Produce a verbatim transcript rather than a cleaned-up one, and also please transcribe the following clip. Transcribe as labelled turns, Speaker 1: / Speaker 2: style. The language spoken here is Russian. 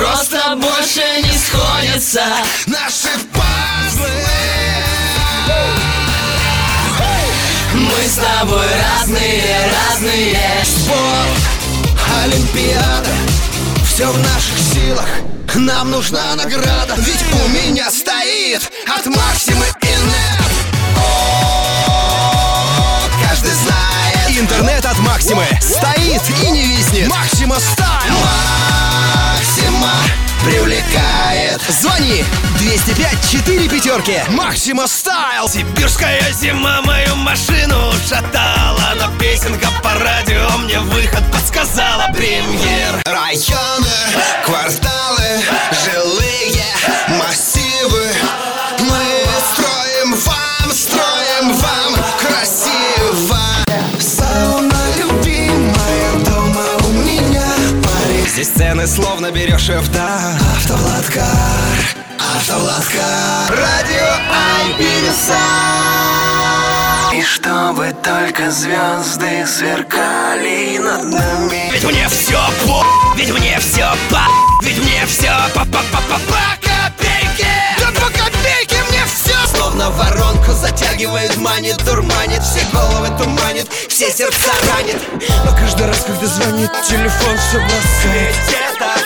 Speaker 1: просто больше не сходятся
Speaker 2: наши пазлы.
Speaker 1: Мы с тобой разные, разные.
Speaker 2: Спорт, олимпиада, все в наших силах. Нам нужна награда, ведь у меня стоит от Максимы и нет. О, каждый знает.
Speaker 3: Интернет от Максимы стоит и не виснет.
Speaker 2: Максима Стайл. Максима привлекает.
Speaker 3: Звони двести пять четыре пятерки.
Speaker 2: Максима Стайл.
Speaker 4: Сибирская зима мою машину шатала, но песенка по радио мне выход подсказала. Премьер.
Speaker 2: Районы, кварталы, жилые массивы. Мы строим вам, строим вам красиво. Сауна любимая дома у меня. Парень.
Speaker 3: Здесь сцены словно берешь в да.
Speaker 2: Автовладкар, автовладкар. Радио Альбиса.
Speaker 1: И чтобы только звезды сверкали над нами.
Speaker 4: Ведь мне все по, ведь мне все по, ведь мне все по по по по по копейке.
Speaker 2: Да по копейке мне все. Словно воронку затягивает, манит, дурманит. Все головы туманит, все сердца ранит. Но каждый раз, когда звонит телефон, все бросает.
Speaker 4: Ведь это